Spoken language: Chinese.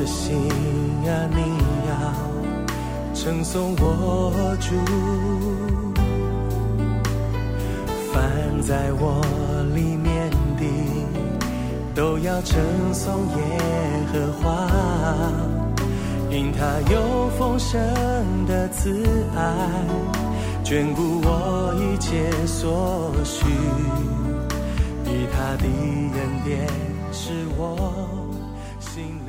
的心啊，你要承送我主，凡在我里面的都要称颂耶和华，因他有丰盛的慈爱，眷顾我一切所需，以他的恩典是我心